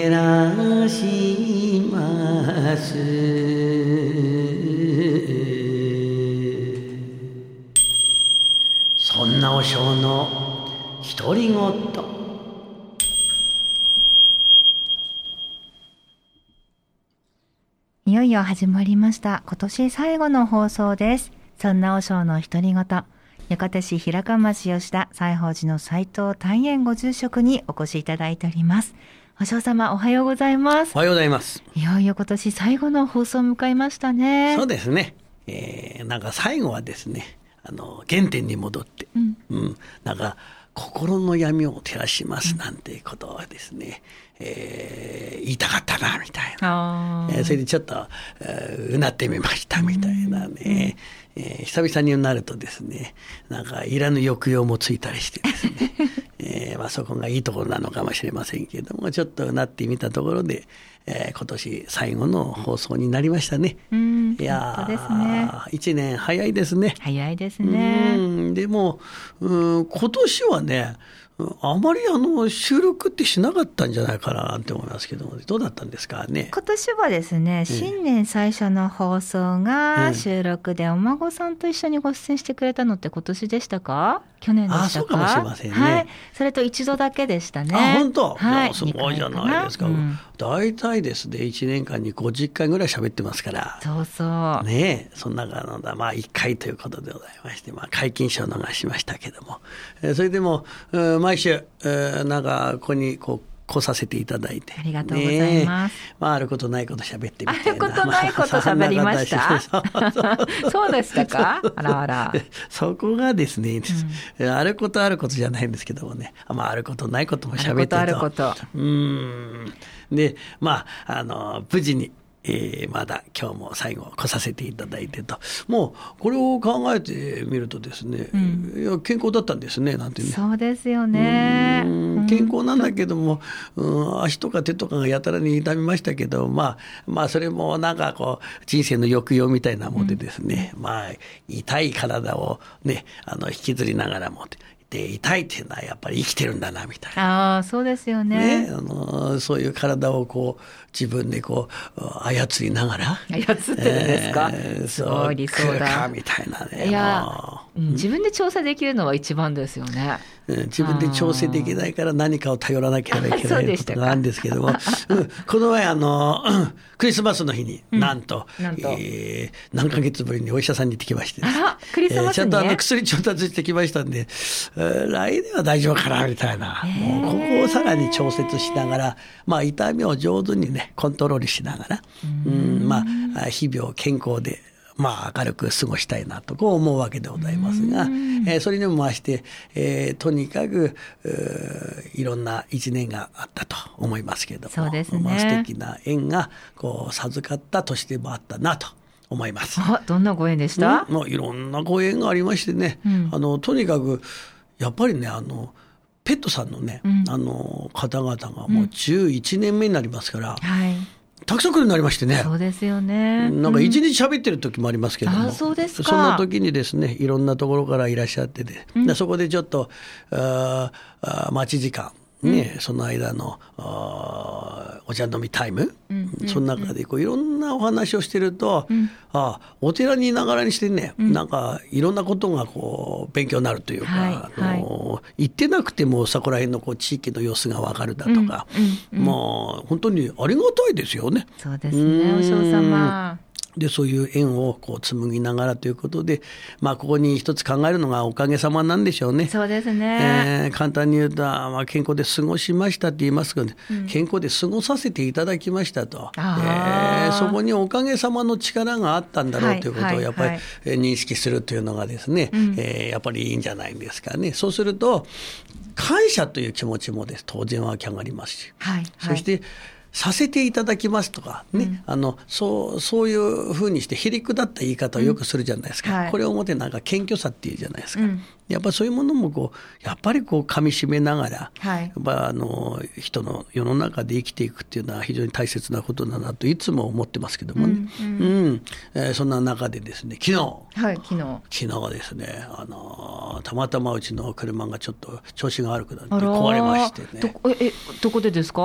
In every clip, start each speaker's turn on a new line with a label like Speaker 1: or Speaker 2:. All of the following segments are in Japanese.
Speaker 1: 照らします。そんなお尚の独り言。
Speaker 2: いよいよ始まりました。今年最後の放送です。そんなお尚の独り言。八幡市平川町吉田西宝寺の斉藤大円ご住職にお越しいただいております。お尚様、おはようございます。
Speaker 1: おはようございます。
Speaker 2: いよいよ今年最後の放送を迎えましたね。
Speaker 1: そうですね。なんか最後はですね、原点に戻って、なんか心の闇を照らしますなんてことはですね、言いたかったなみたいな、それでちょっとうなってみましたみたいなね、久々になるとですね、なんかいらぬ抑揚もついたりしてですね、そこがいいところなのかもしれませんけれども、ちょっとうなってみたところで、今年最後の放送になりましたね。いや
Speaker 2: 本当ですね。
Speaker 1: 1年早いですね。
Speaker 2: 早いですね。
Speaker 1: でも今年はね、あまり収録ってしなかったんじゃないかなって思いますけども、どうだったんですかね。
Speaker 2: 今年はですね、新年最初の放送が収録で、お孫さんと一緒にご出演してくれたのって今年でしたか？去年でしたか？
Speaker 1: そうかもしれませんね。
Speaker 2: はい、それと一度だけでしたね。
Speaker 1: 本当？
Speaker 2: はい、
Speaker 1: すごいじゃないですか。大体ですね、1年間に50回ぐらい喋ってますから。
Speaker 2: そうそう
Speaker 1: ねえ、その中の1回ということでございまして、皆勤賞を逃しましたけども、それでも毎週なんかここに来させていただいて、
Speaker 2: ありがとうございます。
Speaker 1: あることないこと喋ってみたいな。
Speaker 2: あることないこと喋りました。そうでしたか？あらあら。
Speaker 1: そこがですね、あることあることじゃないんですけどもね、あることないことも喋ってと。
Speaker 2: あることあること。
Speaker 1: で、無事に。まだ今日も最後来させていただいてと、もうこれを考えてみるとですね、いや健康だったんですねなんてね。
Speaker 2: そうですよね。
Speaker 1: 健康なんだけども、足とか手とかがやたらに痛みましたけど、それもなんか人生の抑揚みたいなものでですね、痛い体をね引きずりながらもで痛いっていうのはやっぱり生きてるんだなみたいな。
Speaker 2: そうですよね。
Speaker 1: そういう体を自分で操りながら
Speaker 2: 操ってるんですか？すごい理想だ
Speaker 1: みたいなね。
Speaker 2: いや、自分で調整できるのは一番ですよね。
Speaker 1: 自分で調整できないから何かを頼らなければいけないことがあるんですけども、この前クリスマスの日になんと何ヶ月ぶりにお医者さんに行ってきまして、
Speaker 2: クリスマスに、
Speaker 1: ちゃんと薬調達してきましたんで、来年は大丈夫かなみたいな、もうここをさらに調節しながら、痛みを上手にねコントロールしながら、日々を健康で明るく過ごしたいなと思うわけでございますが、それにも増して、とにかくいろんな一年があったと思いますけれども、
Speaker 2: そうですね、
Speaker 1: 素敵な縁が授かった年でもあったなと思います。
Speaker 2: どんなご縁でした？
Speaker 1: いろんなご縁がありましてね、とにかくやっぱりねペットさんのね、方々がもう11年目になりますから、たくさん来るようになりましてね。
Speaker 2: そうですよね。
Speaker 1: なんか一日喋ってる時もありますけども、
Speaker 2: そうですか。
Speaker 1: そんな時にですね、いろんなところからいらっしゃってて、そこでちょっと待ち時間ね、その間のお茶飲みタイム、その中でいろんなお話をしてると、お寺にいながらにしてね、なんかいろんなことが勉強になるというか、行ってなくてもそこら辺の地域の様子が分かるだとか、本当にありがたいですよね。
Speaker 2: そうですね、お尚様。
Speaker 1: でそういう縁を紡ぎながらということで、ここに一つ考えるのがおかげさまなんでしょうね。
Speaker 2: そうですね。
Speaker 1: 簡単に言うと、健康で過ごしましたって言いますけど、健康で過ごさせていただきましたと、そこにおかげさまの力があったんだろうということをやっぱり認識するというのがですね、やっぱりいいんじゃないんですかね。そうすると感謝という気持ちも当然湧き上がりますし、そしてさせていただきますとかね、そういうふうにしてへりくだった言い方をよくするじゃないですか、これをもってなんか謙虚さっていうじゃないですか、やっぱりそういうものもやっぱり噛み締めながら、やっぱ人の世の中で生きていくっていうのは非常に大切なことだなといつも思ってますけどもね、そんな中でですね、昨日はですね、たまたまうちの車がちょっと調子が悪くなって壊れましてね。
Speaker 2: どこでですか？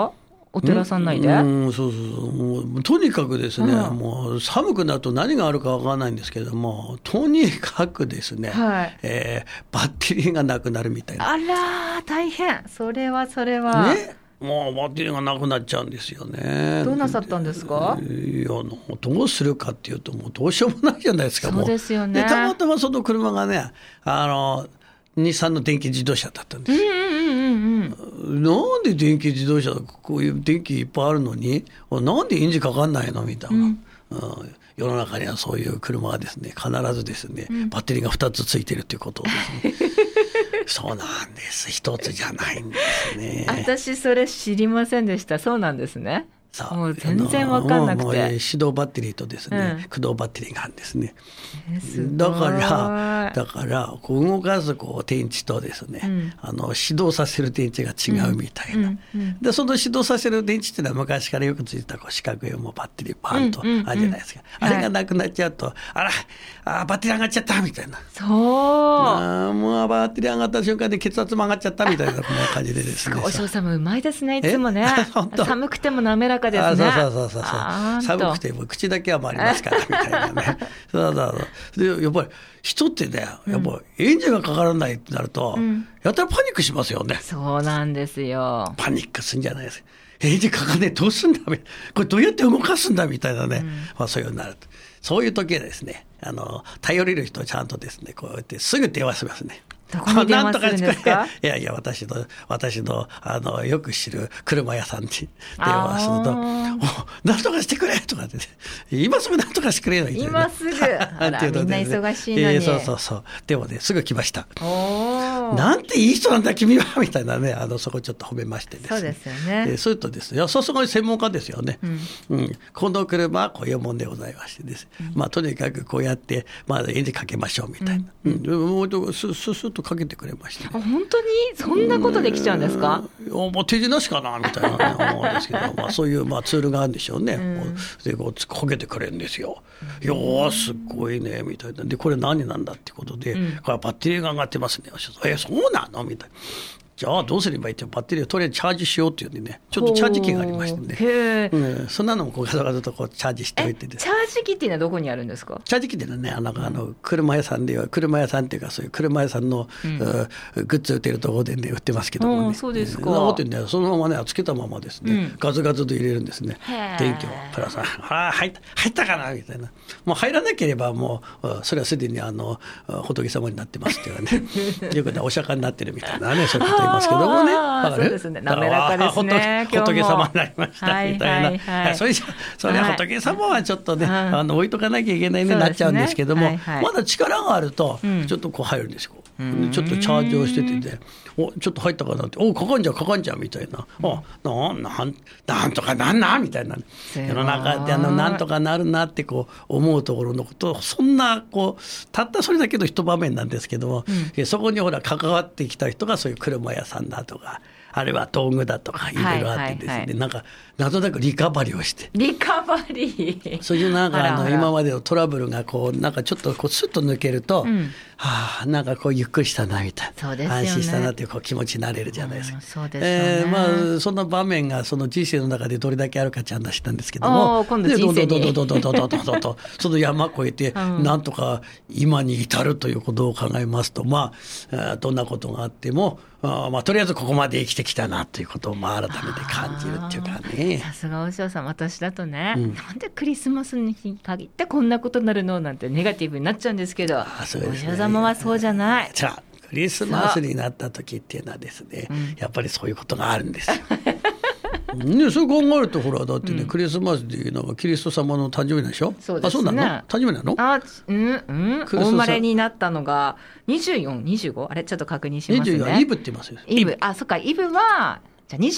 Speaker 2: お寺さん内で。
Speaker 1: そうもうとにかくですね、もう寒くなると何があるか分からないんですけども、とにかくですね、バッテリーがなくなるみたいな。
Speaker 2: あら大変。それは
Speaker 1: ね、もうバッテリーがなくなっちゃうんですよね。
Speaker 2: どうなさったんですか？
Speaker 1: いや、どうするかっていうと、もうどうしようもないじゃないですか。
Speaker 2: そうですよね。
Speaker 1: でたまたまその車がね、日産の電気自動車だったんです。なんで電気自動車、こういう電気いっぱいあるのになんでエンジンかかんないのみたいな、世の中にはそういう車はですね、必ずですね、バッテリーが2つついてるということをですねそうなんです、1つじゃないんですね。
Speaker 2: 私それ知りませんでした。そうなんですね。もう全然分かんなくて、
Speaker 1: 手動バッテリーとですね、駆動バッテリーがあるんですね。だからこう動かす電池とですね、始動させる電池が違うみたいな、でその始動させる電池っていうのは昔からよくついた四角いバッテリーパンとあるじゃないですか。あれがなくなっちゃうと、バッテリー上がっちゃったみたいな、もうバッテリー上がった瞬間で血圧も上がっちゃったみたいな、こんな感じでですね。
Speaker 2: お嬢様うまいですね、いつもね。寒くても滑らかですね。
Speaker 1: そう寒くても口だけは回りますからみたいなね。でやっぱり人ってね、やっぱエンジンがかからないってなると、やったらパニックしますよね。
Speaker 2: そうなんですよ。
Speaker 1: パニックするんじゃないですか。エンジンかかんねえ、どうすんだ、これどうやって動かすんだみたいなね、そういうようになると。そういう時はですね、頼れる人はちゃんとですね、こうやってすぐ電話しますね。
Speaker 2: どこに電話するんですか？
Speaker 1: いや私のよく知る車屋さんに電話すると、なんとかしてくれとかって、今すぐなんとかしてくれよみたいな。
Speaker 2: 今すぐみんな忙しいのに。
Speaker 1: そうでもね、すぐ来ました。なんていい人なんだ君はみたいなね、そこちょっと褒めましてですね。
Speaker 2: そうですよね。
Speaker 1: それとですね、さすがに専門家ですよね。この車はこういうもんでございましてです、とにかくこうやってエンジンかけましょうみたいな、もうスッとかけてくれました、ね。
Speaker 2: 本当にそんなことできちゃうんですか？
Speaker 1: もう手品しかなみたいな、ね、思うんですけど、そういうツールがあるんでしょうね。でこうかけてくれるんですよ。いやすごいねみたいな。でこれ何なんだってことで、これバッテリーが上がってますね。そうなのみたいな。じゃあどうすればいいって、バッテリーをとりあえずチャージしようっていうんでね、ちょっとチャージ機がありましてね、そんなのもガサガサとチャージしておいてです。
Speaker 2: チャージ機っていうのはどこにあるんですか？
Speaker 1: チャージ機っていうのはね、車屋さんでは、車屋さんっていうか、そういう車屋さんの、グッズ売ってるところでね売ってますけどもね。
Speaker 2: そうですか。
Speaker 1: そのままねつけたままですね、ガツガツと入れるんですね。電気をプラス入ったかなみたいな。もう入らなければもうそれはすでに仏様になってますっていうねよくねお釈迦になってるみたいなね、そういうこと言いますけどもね。
Speaker 2: そうですね、滑らかですね。
Speaker 1: 仏様になりましたみたいな、それは仏様はちょっとね、置いとかなきゃいけないねなっちゃうんですけども、まだ力があるとちょっとこう入るんですよ。ちょっとチャージをしてて、ちょっと入ったかなって、かかんじゃうみたいな、なんとかなんなみたいな、世の中でなんとかなるなってこう思うところのことを、そんなたったそれだけの一場面なんですけども、そこに関わってきた人がそういう車屋さんだとか、あるいは道具だとかいろいろあってですね、なんかなんとなくリカバリーをして、そういう今までのトラブルがなんかちょっとスッと抜けると、なんかゆっくりしたなみたいな、安心したなっていう気持ちになれるじゃないですか。その場面がその人生の中でどれだけあるかって話なんですけども、
Speaker 2: 今度人生に
Speaker 1: その山越えてなんとか今に至るということを考えますと、どんなことがあってもとりあえずここまで生きてきたなということを改めて感じるっていうかね。
Speaker 2: さすがお嬢さん、私だとね、なんでクリスマスに限ってこんなことになるのなんてネガティブになっちゃうんですけど、お嬢様はそうじゃない。
Speaker 1: クリスマスになった時っていうのはですね、やっぱりそういうことがあるんですよ。そう考えるとほらだってね、クリスマスっていうのはキリスト様の誕生日でしょ。
Speaker 2: そうですね。
Speaker 1: そうなの？誕生日なの？
Speaker 2: お生まれになったのが24、25、あれちょっと確認しますね。
Speaker 1: 24イブって言いますよ。
Speaker 2: イブ、そっか、イブはじゃあ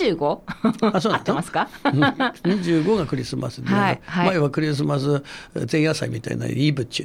Speaker 2: 25？
Speaker 1: そう
Speaker 2: 合ってますか
Speaker 1: ？25がクリスマスで、前はクリスマス前夜祭みたいなイブっていうんじゃないですか。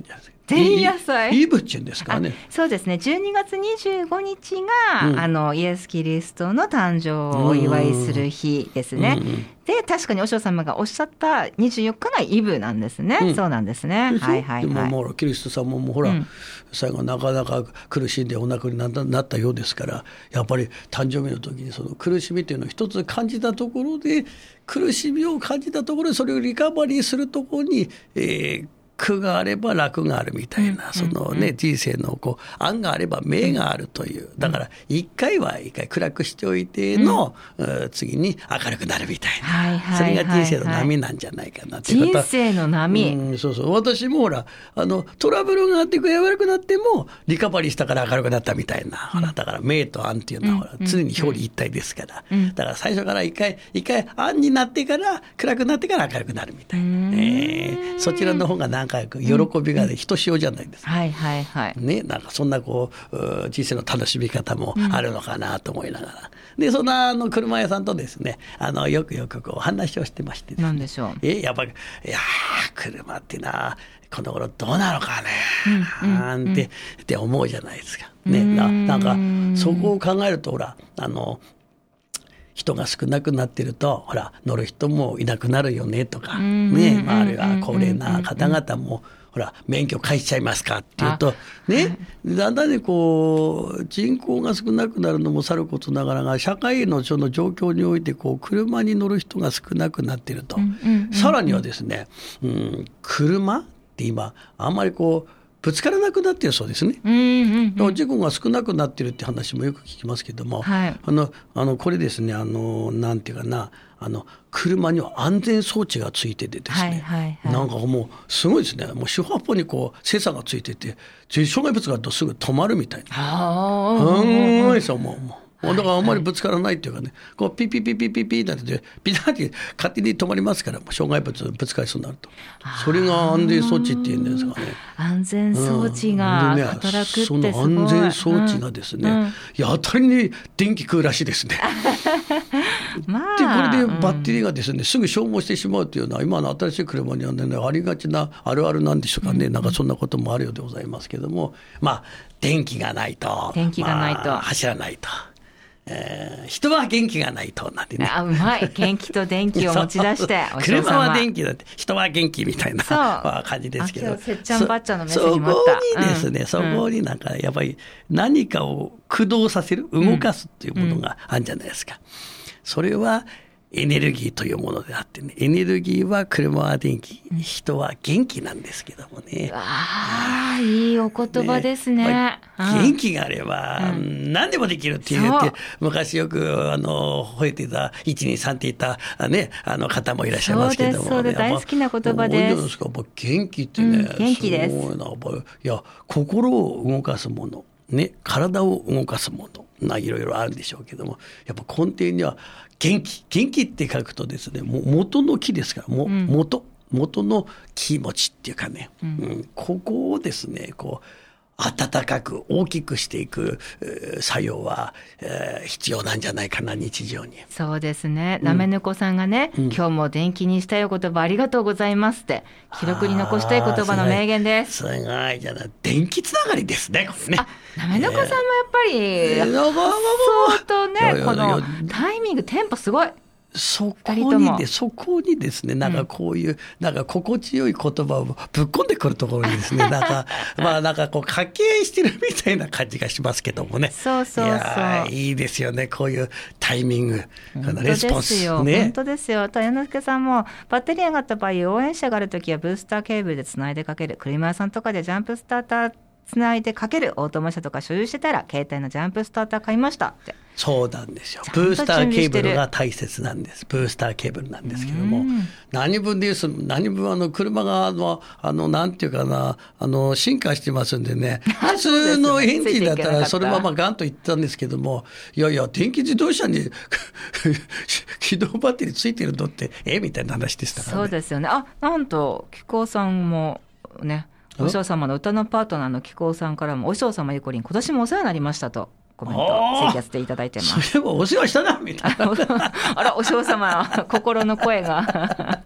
Speaker 2: 前夜祭
Speaker 1: イブっていうんですかね。
Speaker 2: そうですね、12月25日が、イエス・キリストの誕生をお祝いする日ですね。で確かに和尚様がおっしゃった24日がイブなんですね。そうなんですね。
Speaker 1: でももうキリスト様もほら、最後なかなか苦しんでお亡くなりになったようですから、やっぱり誕生日の時にその苦しみというのを一つ感じたところで、苦しみを感じたところでそれをリカバリーするところに、苦があれば楽があるみたいな、そのね、人生のこう案があれば明があるという、だから一回暗くしておいての、次に明るくなるみたいな、それが人生の波なんじゃないかなっていうこと。
Speaker 2: 人生の波、
Speaker 1: そうそう、私もほらトラブルがあって悪くなってもリカバリーしたから明るくなったみたいな、ほらだから明と暗っていうのはほら、常に表裏一体ですから、だから最初から一回暗になってから暗くなってから明るくなるみたいな、そちらの方がなんか喜びがひとしおじゃないですか。ね、なんかそんなこう人生の楽しみ方もあるのかなと思いながら、でそんな車屋さんとですね、よくこう話をしてましてですね、
Speaker 2: 何でしょう。
Speaker 1: やっぱり車ってなこの頃どうなのかね、なんてって思うじゃないですか。ね、なんかそこを考えるとほら人が少なくなってるとほら乗る人もいなくなるよねとかね、あるいは高齢な方々もほら免許返しちゃいますかっていうとね、だんだんねこう人口が少なくなるのもさることながらが、社会のその状況においてこう車に乗る人が少なくなっていると、さらにはですね、車って今あんまりこうぶつからなくなっているそうですね。事故が少なくなっているって話もよく聞きますけども、これですね、なんていうかな、車には安全装置がついててですね、なんかもうすごいですね、もう四方八方にこうセンサーがついてて、障害物があるとすぐ止まるみたいな。すごいそうもう。だからあんまりぶつからないっていうかね、こうピピピピピピなんてピタッて勝手に止まりますから、障害物ぶつかりそうになると、それが安全装置っていうんですかね。
Speaker 2: 安全装置が働くってすごい。その
Speaker 1: 安全装置がですね、当たりに電気食うらしいですね。でこれでバッテリーがですねすぐ消耗してしまうというのは今の新しい車には、ね、ありがちなあるあるなんでしょうかね。なんかそんなこともあるようでございますけども、電気がないと走らないと。人は元気がないとなんてね。
Speaker 2: うまい、元気と電気を持ち出して
Speaker 1: 車は電気だって人は元気みたいな感じですけど、
Speaker 2: せっちゃんばっちゃんのメッセージもあった。
Speaker 1: そこにですね、そこになんかやっぱり何かを駆動させる、動かすっていうものがあるんじゃないですか。それはエネルギーというものであってね、エネルギーは車は電気、人は元気なんですけどもね。
Speaker 2: いいお言葉ですね。
Speaker 1: 元気があれば何でもできるって言って、昔よく吠えてた123って言ったね方もいらっしゃいますけども、
Speaker 2: そうです大好きな言葉です。
Speaker 1: 元気ってね、
Speaker 2: 元気です。
Speaker 1: すごいな。いや心を動かすものね、体を動かすものいろいろあるんでしょうけども、やっぱ根底には元気って書くとですね、元の木ですから、元の気持ちっていうかね、ここをですねこう温かく大きくしていく作用は、必要なんじゃないかな、日常に。
Speaker 2: そうですね。なめぬこさんがね、今日も電気にしたいお言葉ありがとうございますって記録に残したい言葉の名言です。
Speaker 1: すごいじゃない、電気つながりですね、これね。
Speaker 2: なめぬこさんもやっぱり、相当ね、このタイミングテンポすごい。
Speaker 1: そこにですね、なんかこういう、なんか心地よい言葉をぶっ込んでくるところにですね、なんかこう掛け合いしてるみたいな感じがしますけどもね。いいですよね、こういうタイミング、レスポンスね。
Speaker 2: 本当ですよ。豊之助さんもバッテリー上がった場合、応援車があるときはブースターケーブルでつないでかける。車屋さんとかでジャンプスターターつないでかける。オートマ車とか所有してたら携帯のジャンプスターター買いましたって。
Speaker 1: そうなんですよ。ブースターケーブルが大切なんです。ブースターケーブルなんですけども、何分車がなんていうかな、進化してますんでね、普通のエンジンだったらそのままガンといったんですけども、いや電気自動車に起動バッテリーついてるのってみたいな話でしたからね。
Speaker 2: そうですよね。なんと紀行さんもね、お嬢様の歌のパートナーの紀行さんからも、お嬢様ゆこりん今年もお世話になりましたとコメントをツイキャスでいただいてます。
Speaker 1: それはお世話したなみたいな
Speaker 2: あら、お嬢様心の声が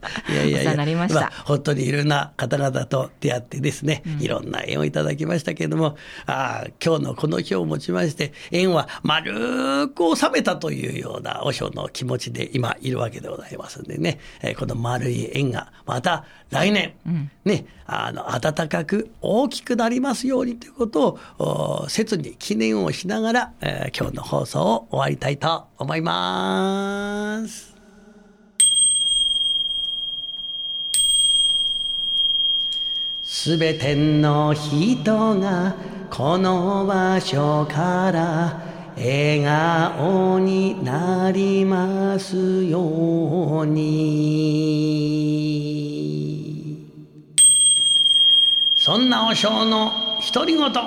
Speaker 1: いやいやいや、
Speaker 2: お世話になりました。
Speaker 1: 本当にいろんな方々と出会ってですね、いろんな縁をいただきましたけれども、今日のこの日をもちまして縁は丸く収めたというような和尚の気持ちで今いるわけでございますんでね、この丸い縁がまた来年、ね、暖かく大きくなりますようにということを切に記念をしながら、今日の放送を終わりたいと思います。すべての人がこの場所から笑顔になりますように。そんな和尚の独り言。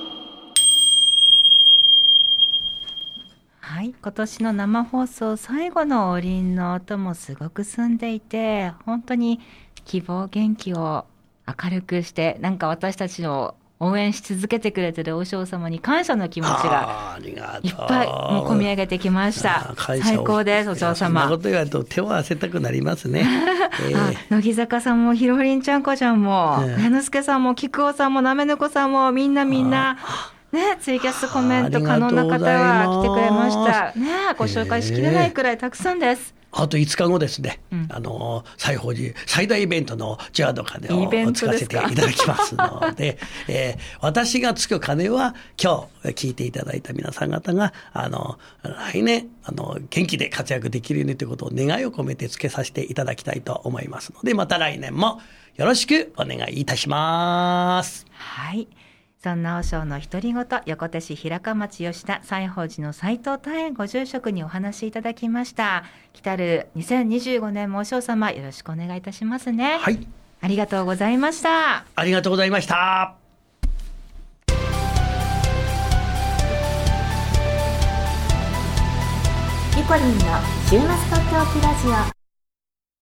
Speaker 2: はい、今年の生放送最後のおりんの音もすごく澄んでいて、本当に希望元気を明るくして、なんか私たちを応援し続けてくれてる和尚様に感謝の気持ちがいっぱいもう込み上げてきました。最高です、和尚様。
Speaker 1: そんなこと言われると手を合わせたくなりますね。
Speaker 2: 乃木坂さんもひろりんちゃんこちゃんも矢之助さんも菊尾さんもなめぬこさんもみんなね、ツイキャスコメント可能な方は来てくれましたね。ご紹介しきれないくらいたくさんです。
Speaker 1: あと5日後ですね、西宝寺最大イベントのジャード鐘をつかせていただきますので、私がつく鐘は今日聞いていただいた皆さん方が来年元気で活躍できるようにということを願いを込めてつけさせていただきたいと思いますので、また来年もよろしくお願いいたします。
Speaker 2: はい、そんな和尚の独り言、横手市平川町吉田西宝寺の斉藤大円ご住職にお話しいただきました。来たる2025年も和尚様よろしくお願いいたしますね。
Speaker 1: はい、
Speaker 2: ありがとうございました。
Speaker 1: ありがとうございました。
Speaker 3: リコリンの週末とっておきラジオ。